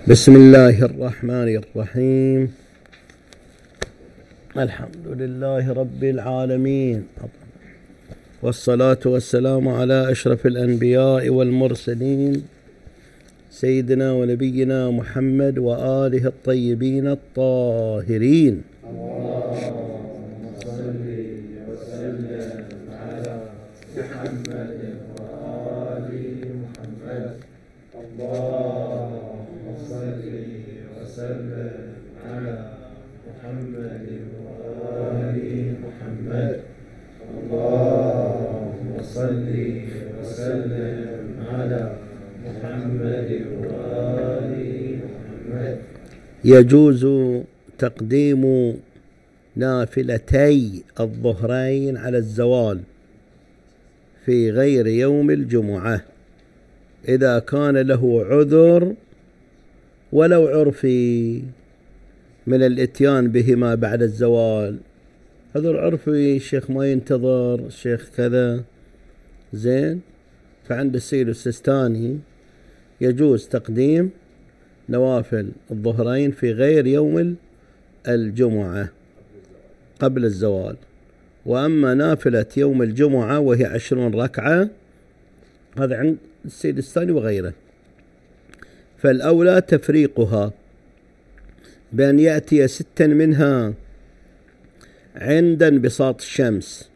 بسم الله الرحمن الرحيم. الحمد لله رب العالمين، والصلاة والسلام على أشرف الأنبياء والمرسلين سيدنا ونبينا محمد وآله الطيبين الطاهرين. اللهم صل وسلم على محمد وآل محمد. اللهم صل وسلم على محمد وآل محمد. اللهم صل وسلم على محمد وآل محمد. يجوز تقديم نافلتي الظهرين على الزوال في غير يوم الجمعة إذا كان له عذر ولو عرفي من الاتيان بهما بعد الزوال. عذر عرفي، الشيخ ما ينتظر، الشيخ كذا، زين. فعند السيد السيستاني يجوز تقديم نوافل الظهرين في غير يوم الجمعة قبل الزوال. وأما نافلة يوم الجمعة وهي 20 ركعة هذا عند السيد السيستاني وغيره، فالأولى تفريقها بأن يأتي 6 منها عند انبساط الشمس،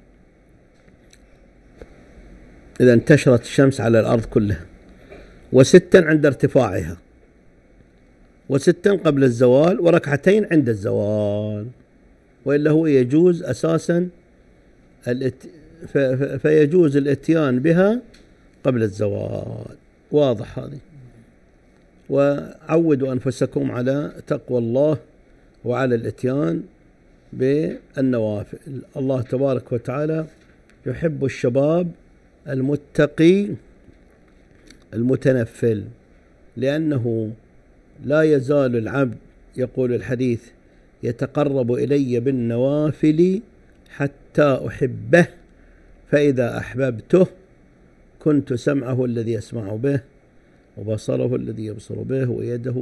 إذا انتشرت الشمس على الأرض كلها، و6 عند ارتفاعها، و6 قبل الزوال، وركعتين عند الزوال. وإلا هو يجوز أساسا فيجوز الاتيان بها قبل الزوال. واضح هذه. وعودوا أنفسكم على تقوى الله وعلى الاتيان بالنوافل. الله تبارك وتعالى يحب الشباب المتقي المتنفل، لأنه لا يزال العبد، يقول الحديث، يتقرب إلي بالنوافل حتى أحبه، فإذا أحببته كنت سمعه الذي يسمع به، وبصره الذي يبصر به، ويده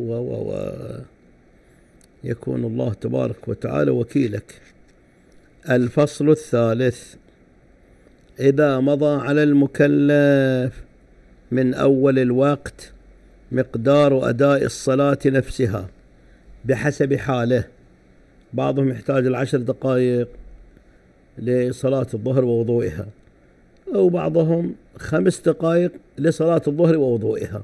يكون الله تبارك وتعالى وكيلك. الفصل الثالث: إذا مضى على المكلف من أول الوقت مقدار أداء الصلاة نفسها بحسب حاله، بعضهم يحتاج 10 دقائق لصلاة الظهر ووضوئها، أو بعضهم 5 دقائق لصلاة الظهر ووضوئها.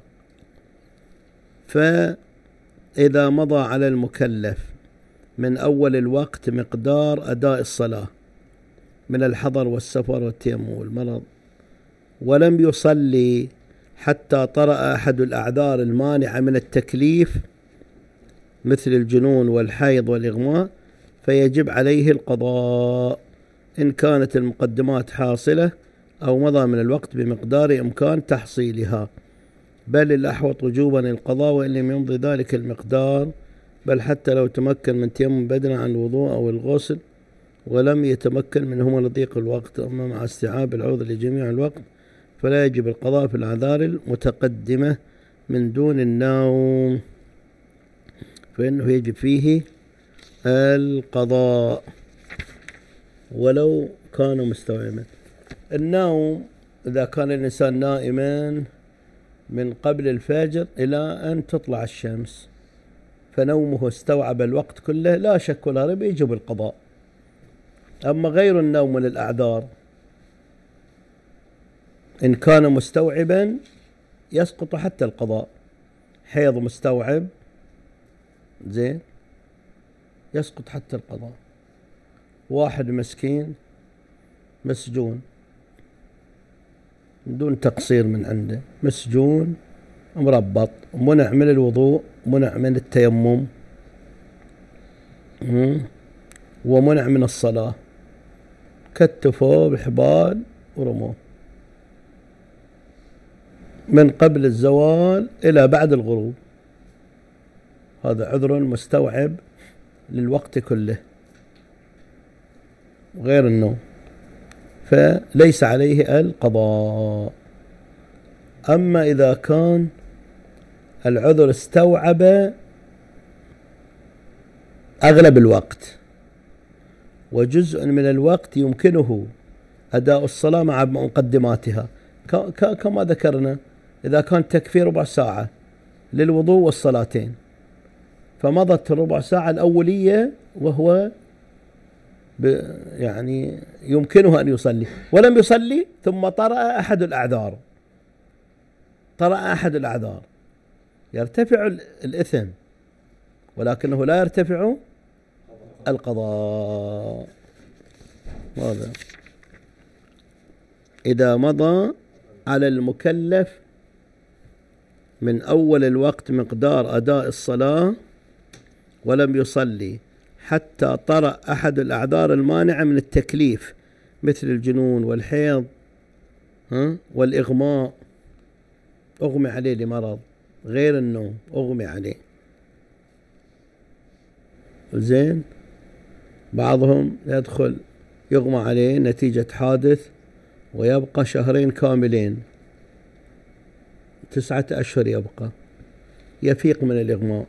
فإذا مضى على المكلف من أول الوقت مقدار أداء الصلاة من الحضر والسفر والتيمم والمرض، ولم يصلي حتى طرأ أحد الأعذار المانعة من التكليف مثل الجنون والحيض والإغماء، فيجب عليه القضاء إن كانت المقدمات حاصلة أو مضى من الوقت بمقدار إمكان تحصيلها، بل الأحوط وجوبا القضاء وإن لم يمضي ذلك المقدار، بل حتى لو تمكن من تيمم بدنه عن الوضوء أو الغسل ولم يتمكن منهما لضيق الوقت. أما مع استيعاب العذر لجميع الوقت فلا يجب القضاء في الأعذار المتقدمة من دون النوم، فإنه يجب فيه القضاء ولو كان مستوعبا. النوم إذا كان الإنسان نائما من قبل الفجر إلى أن تطلع الشمس فنومه استوعب الوقت كله لا شك ولا ريب يجب القضاء. أما غير النوم من الأعذار إن كان مستوعبا يسقط حتى القضاء. حيض مستوعب زين يسقط حتى القضاء. واحد مسكين مسجون بدون تقصير من عنده، مسجون مربط، منع من الوضوء، منع من التيمم، ومنع من الصلاة، كتفوه بحبال ورموه من قبل الزوال إلى بعد الغروب، هذا عذر مستوعب للوقت كله غير النوم، فليس عليه القضاء. أما إذا كان العذر استوعب أغلب الوقت، وجزء من الوقت يمكنه أداء الصلاة مع مقدماتها، كما ذكرنا إذا كان تكفي ربع ساعة للوضوء والصلاتين، فمضت الربع ساعة الأولية وهو يعني يمكنه أن يصلي، ولم يصلي ثم طرأ أحد الأعذار، يرتفع الإثم ولكنه لا يرتفع القضاء. هذا إذا مضى على المكلف من أول الوقت مقدار أداء الصلاة ولم يصلي حتى طرأ أحد الأعذار المانعة من التكليف، مثل الجنون والحيض والإغماء، أغمي عليه لمرض غير النوم، أغمي عليه. زين، بعضهم يدخل يغمى عليه نتيجة حادث ويبقى 2 شهر كاملين، 9 أشهر يبقى، يفيق من الإغماء،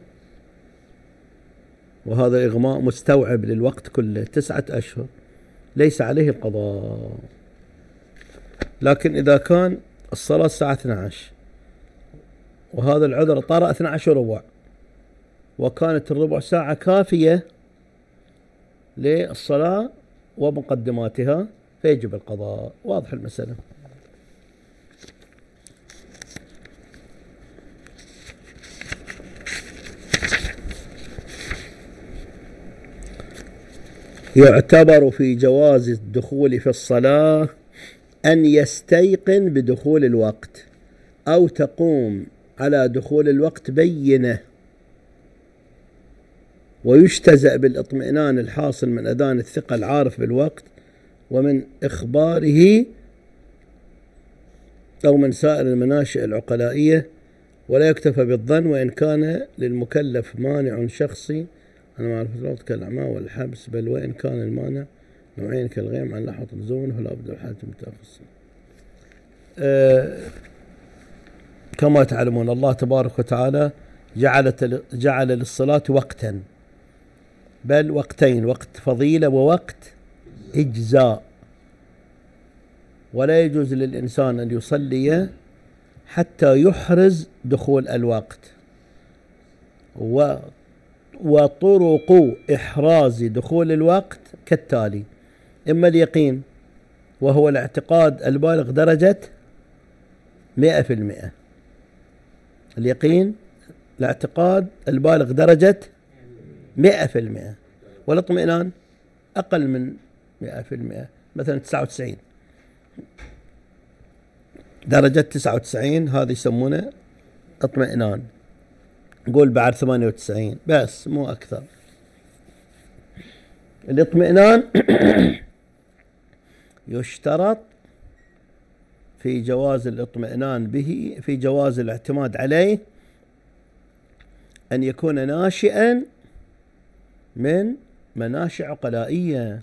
وهذا الإغماء مستوعب للوقت كله 9 أشهر، ليس عليه القضاء. لكن إذا كان الصلاة الساعة 12 وهذا العذر طرأ 12 ربع وكانت الربع ساعة كافية للصلاة ومقدماتها، فيجب القضاء. واضح المسألة. يعتبر في جواز الدخول في الصلاة أن يستيقن بدخول الوقت أو تقوم على دخول الوقت بينة، ويجتزأ بالاطمئنان الحاصل من أذان الثقة العارف بالوقت ومن إخباره أو من سائر المناشئ العقلائية، ولا يكتفى بالظن وإن كان للمكلف مانع شخصي أنا معرفة الوقت كالأعمى والحبس، بل وإن كان المانع نوعين كالغيم عن لحظة الزون فلا بد الحالة متخصصة. كما تعلمون الله تبارك وتعالى جعل للصلاة وقتا، بل وقتين، وقت فضيلة ووقت إجزاء، ولا يجوز للإنسان أن يصلي حتى يحرز دخول الوقت. وطرق إحراز دخول الوقت كالتالي: إما اليقين وهو الاعتقاد البالغ درجة 100%، اليقين الاعتقاد البالغ درجة 100%، والاطمئنان أقل من 100%، مثلا 99 درجة 99، هذا يسمونه اطمئنان. نقول بعد 98 بس، مو أكثر. الاطمئنان يشترط في جواز الاطمئنان به، في جواز الاعتماد عليه، أن يكون ناشئا من مناشئ عقلائية،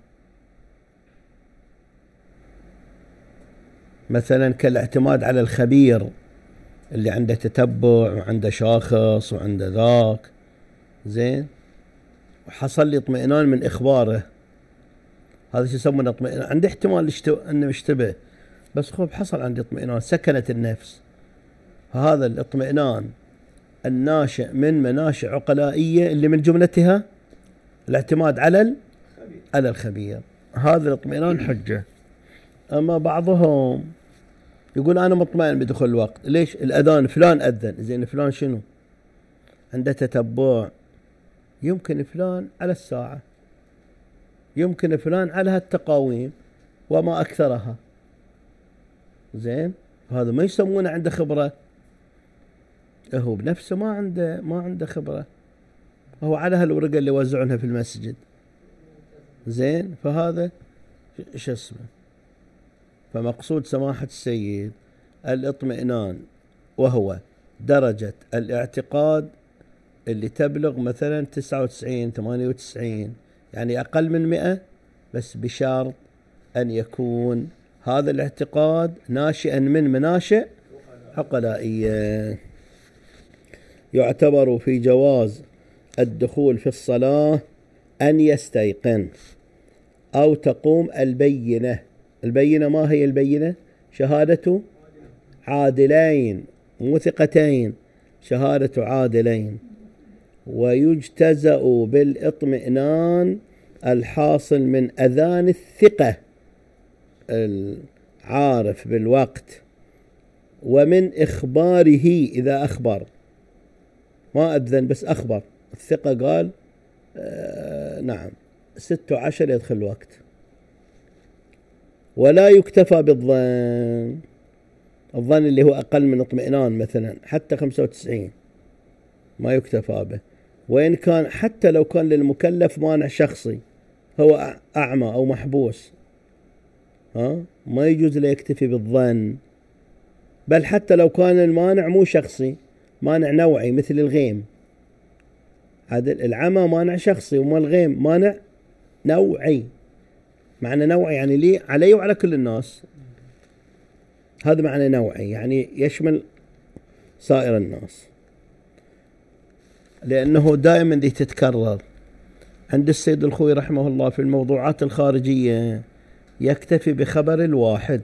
مثلا كالاعتماد على الخبير اللي عنده تتبع وعنده شاخص وعنده ذاك، زين، وحصل لي اطمئنان من إخباره، هذا شو يسمونه اطمئنان. عندي احتمال أنه مشتبه، بس خب حصل عندي اطمئنان، سكنت النفس. هذا الاطمئنان الناشئ من مناشئ عقلائية اللي من جملتها الاعتماد على الخبير، هذا الاطمئنان حجة. أما بعضهم يقول أنا مطمئن بدخول الوقت، ليش؟ الأذان فلان أذن، زين فلان شنو؟ عنده تتبع، يمكن فلان على الساعة، يمكن فلان على هالتقاويم وما أكثرها، زين، هذا ما يسمونه عنده خبرة، هو بنفسه ما عنده خبرة، هو على هالورقة اللي وزعونها في المسجد، زين، فهذا إيش اسمه. فمقصود سماحة السيد الاطمئنان وهو درجة الاعتقاد اللي تبلغ مثلا 99 98، يعني أقل من 100، بس بشرط أن يكون هذا الاعتقاد ناشئا من مناشئ عقلائية. يعتبر في جواز الدخول في الصلاة أن يستيقن أو تقوم البينة. البينة ما هي البينة؟ شهادة عادلين، مو ثقتين، شهادة عادلين. ويجتزأ بالاطمئنان الحاصل من أذان الثقة العارف بالوقت، ومن إخباره إذا أخبر، ما أذن بس أخبر، الثقة قال نعم 16 يدخل الوقت. ولا يكتفى بالظن، الظن اللي هو أقل من اطمئنان مثلا حتى 95 ما يكتفى به، وإن كان حتى لو كان للمكلف مانع شخصي، هو أعمى أو محبوس، ما يجوز له يكتفي بالظن، بل حتى لو كان المانع مو شخصي، مانع نوعي مثل الغيم. عدل العمى مانع شخصي، وما الغيم مانع نوعي. معنى نوعي يعني لي علي وعلى كل الناس، هذا معنى نوعي، يعني يشمل سائر الناس. لأنه دائما دي تتكرر عند السيد الخوي رحمه الله في الموضوعات الخارجية، يكتفي بخبر الواحد،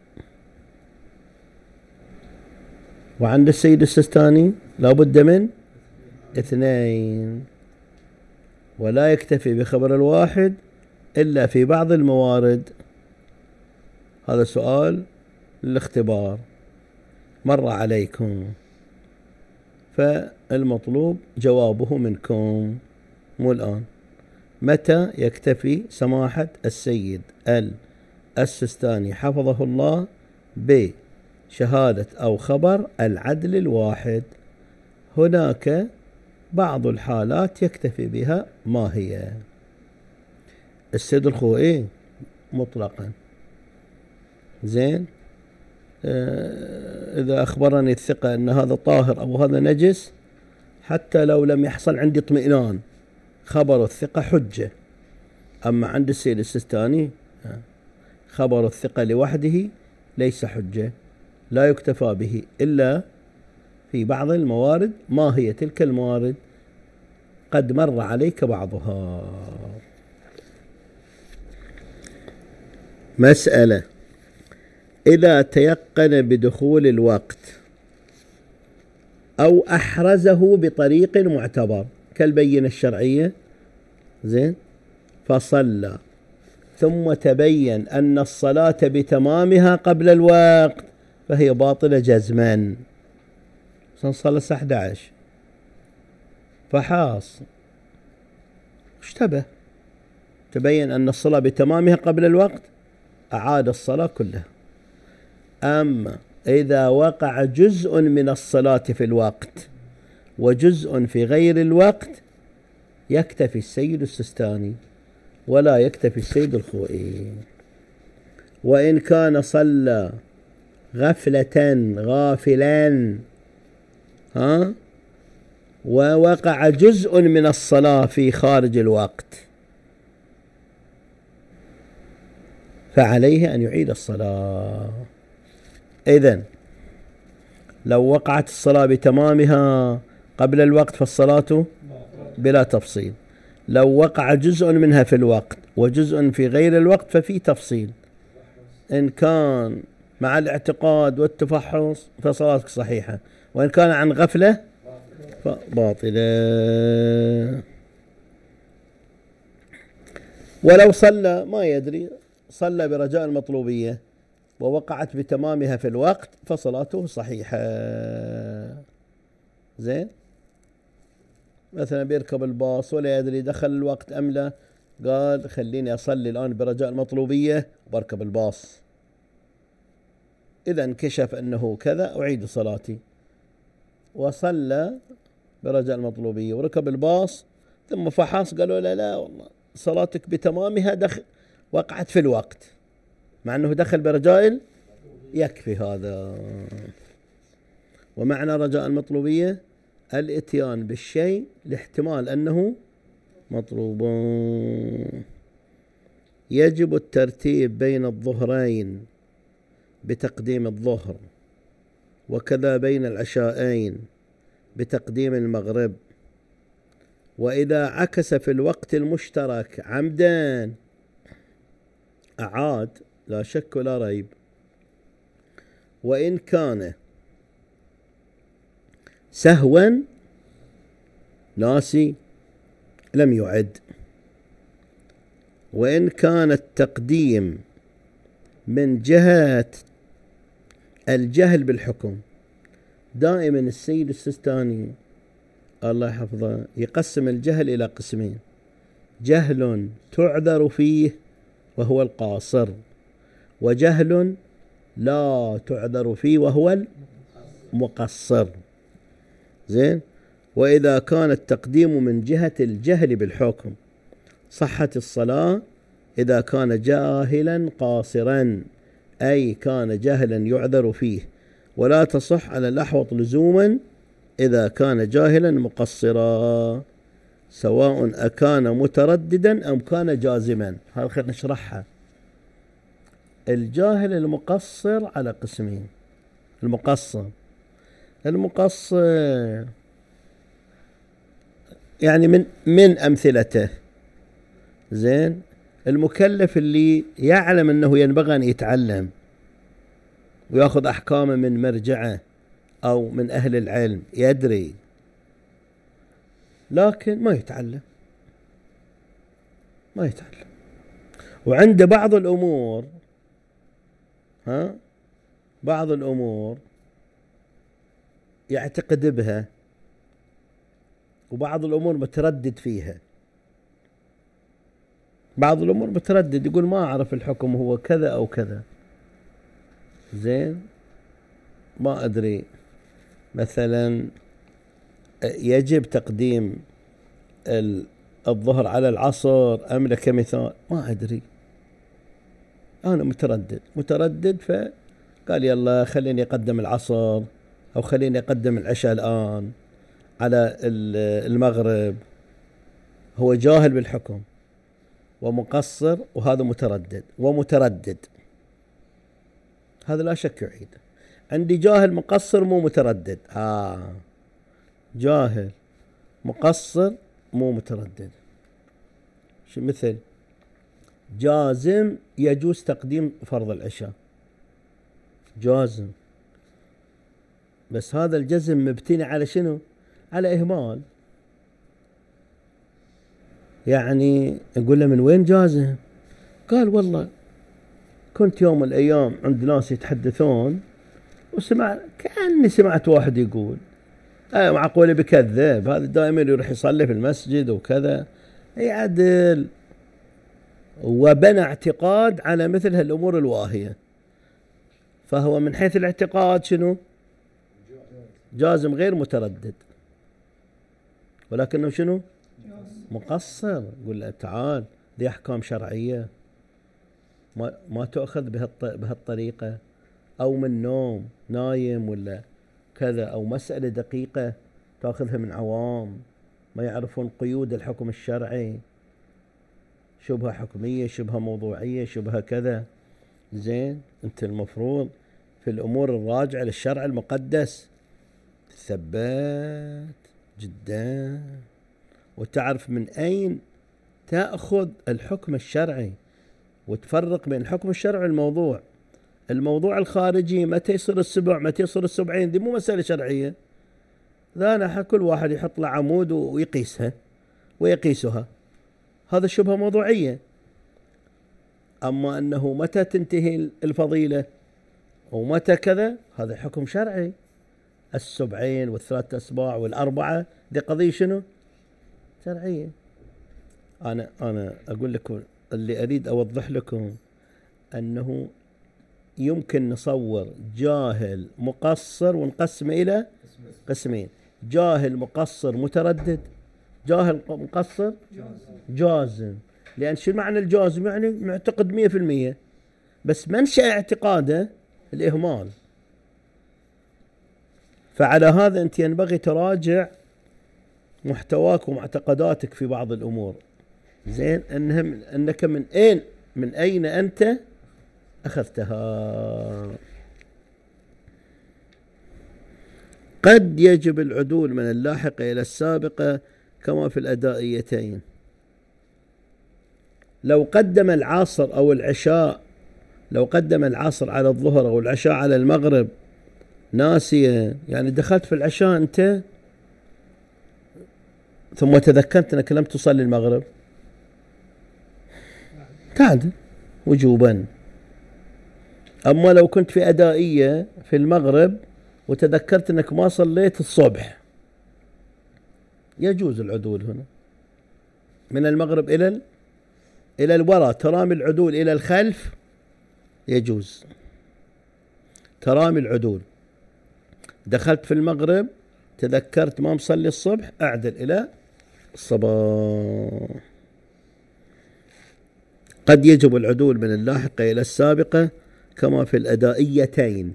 وعند السيد السيستاني لابد من 2، ولا يكتفي بخبر الواحد إلا في بعض الموارد. هذا سؤال للاختبار مر عليكم، فالمطلوب جوابه منكم مو الآن. متى يكتفي سماحة السيد السيستاني حفظه الله بشهادة أو خبر العدل الواحد؟ هناك بعض الحالات يكتفي بها، ما هي؟ السيد الخوئي مطلقا زين. إذا أخبرني الثقة أن هذا طاهر أو هذا نجس، حتى لو لم يحصل عندي اطمئنان، خبر الثقة حجة. أما عند السيد السيستاني خبر الثقة لوحده ليس حجة، لا يكتفى به إلا في بعض الموارد. ما هي تلك الموارد؟ قد مر عليك بعضها. مسألة: إذا تيقن بدخول الوقت أو أحرزه بطريق معتبر كالبينة الشرعية، زين، فصلى ثم تبين أن الصلاة بتمامها قبل الوقت، فهي باطلة جزما. صلى الساعة 11 فحاص اشتبه، تبين أن الصلاة بتمامها قبل الوقت، أعاد الصلاة كلها. أما إذا وقع جزء من الصلاة في الوقت وجزء في غير الوقت، يكتفي السيد السيستاني ولا يكتفي السيد الخوئي. وإن كان صلى غافلا ووقع جزء من الصلاة في خارج الوقت، فعليه أن يعيد الصلاة. إذن لو وقعت الصلاة بتمامها قبل الوقت فالصلاة بلا تفصيل. لو وقع جزء منها في الوقت وجزء في غير الوقت ففي تفصيل. إن كان مع الاعتقاد والتفحص فصلاتك صحيحة، وإن كان عن غفلة فباطلة. ولو صلى ما يدري، صلى برجاء المطلوبية ووقعت بتمامها في الوقت فصلاته صحيحة. زين، مثلا بيركب الباص ولا يدري دخل الوقت أم لا، قال خليني أصلي الآن برجاء المطلوبية وبركب الباص، إذا انكشف أنه كذا أعيد صلاتي. وصلى برجاء المطلوبية وركب الباص ثم فحص قالوا لا والله صلاتك بتمامها وقعت في الوقت، مع أنه دخل برجاء، يكفي هذا. ومعنى رجاء المطلوبية الاتيان بالشيء لاحتمال أنه مطلوب. يجب الترتيب بين الظهرين بتقديم الظهر، وكذا بين العشاءين بتقديم المغرب. وإذا عكس في الوقت المشترك عمدا أعاد لا شك ولا ريب. وإن كان سهوا ناسي لم يعد. وإن كان التقديم من جهة الجهل بالحكم، دائما السيد السيستاني الله يحفظه يقسم الجهل إلى قسمين: جهل تعذر فيه وهو القاصر، وجهل لا تعذر فيه وهو المقصر. زين. وإذا كان التقديم من جهة الجهل بالحكم صحت الصلاة إذا كان جاهلا قاصرا، أي كان جهلا يعذر فيه، ولا تصح على الأحوط لزوما إذا كان جاهلا مقصرا، سواء أكان مترددا أم كان جازما. هذا خلينا نشرحها. الجاهل المقصر على قسمين. المقصر يعني من أمثلته، زين، المكلف اللي يعلم أنه ينبغي أن يتعلم ويأخذ أحكامه من مرجعه أو من أهل العلم، يدري لكن ما يتعلم. وعند بعض الأمور بعض الأمور يعتقد بها، وبعض الأمور متردد فيها. بعض الأمور متردد، يقول ما أعرف الحكم هو كذا أو كذا، زين، ما أدري مثلا يجب تقديم الظهر على العصر أم كمثال، ما أدري، أنا متردد فقال يلا خليني أقدم العصر أو خليني أقدم العشاء الآن على المغرب. هو جاهل بالحكم ومقصر، وهذا متردد، هذا لا شك يعيد. عندي جاهل مقصر مو متردد، جاهل مقصر مو متردد. شو مثل جازم يجوز تقديم فرض العشاء، جازم، بس هذا الجزم مبتني على شنو؟ على إهمال. يعني نقول له من وين جازم؟ قال والله كنت يوم من الأيام عند ناس يتحدثون كأني سمعت واحد يقول معقولة بكذب، هذا دائما يروح يصلي في المسجد وكذا، يعدل، وبنى اعتقاد على مثل هالأمور الواهية. فهو من حيث الاعتقاد شنو؟ جازم غير متردد، ولكنه شنو؟ مقصر. يقول له تعال، ذي أحكام شرعية ما تأخذ بهالطريقة، أو من نوم نايم ولا كذا، أو مسألة دقيقة تأخذها من عوام ما يعرفون قيود الحكم الشرعي، شبهة حكمية، شبهة موضوعية، شبهة كذا. زين، أنت المفروض في الأمور الراجعة للشرع المقدس تثبت جدا، وتعرف من أين تأخذ الحكم الشرعي، وتفرق بين الحكم الشرعي الموضوع الخارجي. متى يصير السبع، متى يصير السبعين، دي مو مسألة شرعية. ذا كل واحد يحط له عمود ويقيسها، هذا شبهة موضوعية. أما أنه متى تنتهي الفضيلة ومتى كذا، هذا حكم شرعي. السبعين والثلاثة أسباع والأربعة، دي قضية شنو؟ شرعية. أنا أقول لكم اللي أريد أوضح لكم أنه يمكن نصور جاهل مقصر ونقسمه إلى قسمين: جاهل مقصر متردد، جاهل مقصر جازم. لأن شو معنى الجازم؟ يعني معتقد 100%، بس منشأ اعتقاده الإهمال. فعلى هذا أنت ينبغي تراجع محتواك ومعتقداتك في بعض الأمور، زين، أنك من أين أنت أخذتها. قد يجب العدول من اللاحقة إلى السابقة كما في الأدائيتين. لو قدم العصر أو العشاء، لو قدم العصر على الظهر أو العشاء على المغرب ناسية، يعني دخلت في العشاء أنت ثم تذكرت أنك لم تصلي المغرب، تعدل وجوبا. أما لو كنت في أدائية في المغرب وتذكرت أنك ما صليت الصبح، يجوز العدول هنا من المغرب إلى الوراء. ترامي العدول إلى الخلف يجوز. ترامي العدول، دخلت في المغرب تذكرت ما مصلي الصبح، أعدل إلى الصباح. قد يجب العدول من اللاحقة إلى السابقة كما في الأدائيتين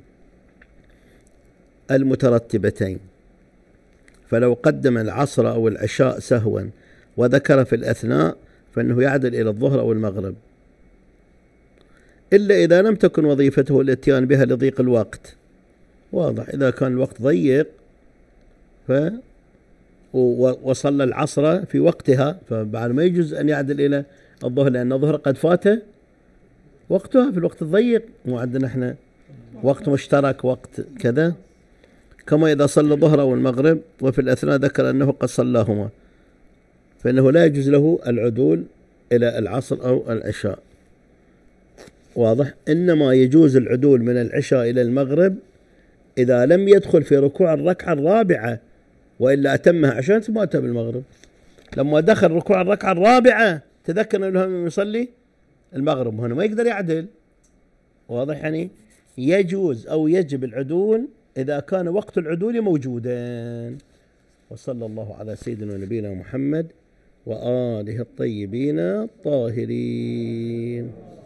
المترتبتين. فلو قدم العصر أو العشاء سهوا وذكر في الأثناء فإنه يعدل إلى الظهر أو المغرب، إلا إذا لم تكن وظيفته الاتيان بها لضيق الوقت. واضح، إذا كان الوقت ضيق وصلى العصر في وقتها، فبعد ما يجوز أن يعدل إلى الظهر، لأن الظهر قد فات وقتها في الوقت الضيق، مو عندنا احنا وقت مشترك وقت كذا. كما إذا صلى الظهر أو المغرب وفي الأثناء ذكر أنه قد صلاهما، فإنه لا يجوز له العدول إلى العصر أو العشاء. واضح. إنما يجوز العدول من العشاء إلى المغرب إذا لم يدخل في ركوع الركعة الرابعة، وإلا أتمها عشان ثم أتى بالمغرب. لما دخل ركوع الركعة الرابعة تذكر أنه يصلي المغرب، هنا ما يقدر يعدل. واضح. يعني يجوز أو يجب العدول إذا كان وقت العدول موجودا. وصلى الله على سيدنا ونبينا محمد وآله الطيبين الطاهرين.